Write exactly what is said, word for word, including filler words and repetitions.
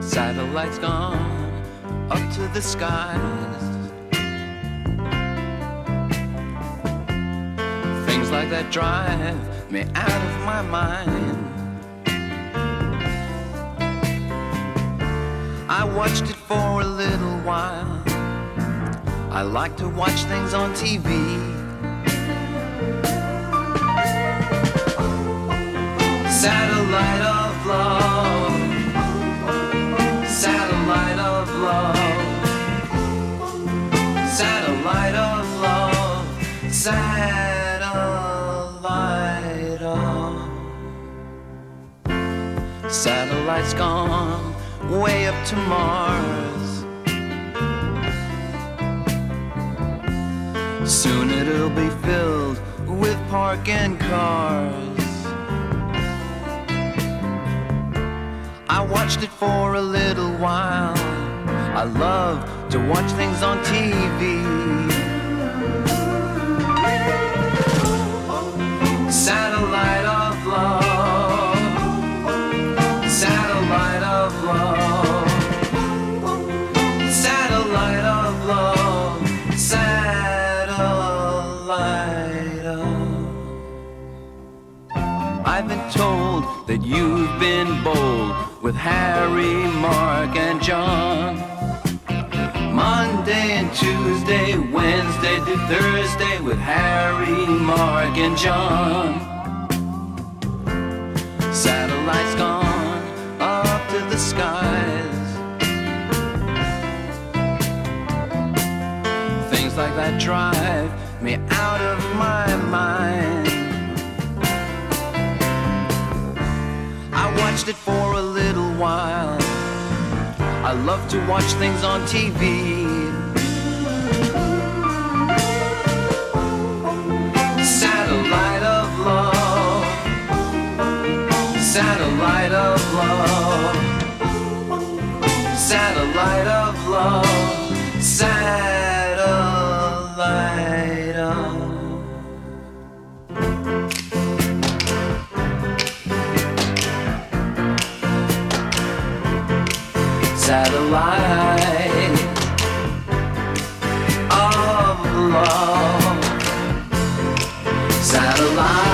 Satellites gone up to the skies. Things like that drive me out of my mind. I watched it for a little while. I like to watch things on T V. Satellite of love, satellite of love, satellite of love, satellite of. Satellite's gone way up to Mars. Soon it'll be filled with parking cars. I watched it for a little while. I love to watch things on T V. Satellite of love, satellite of love, satellite of love, satellite of. I've been told that you've been bold with Harry, Mark, and John. Monday and Tuesday, Wednesday to Thursday with Harry, Mark, and John. Satellites gone up to the skies. Things like that drive me out of my mind. I watched it for a little while. I love to watch things on T V. Satellite of love, satellite of love, satellite of love, satellite of. Satellite of love, satellite.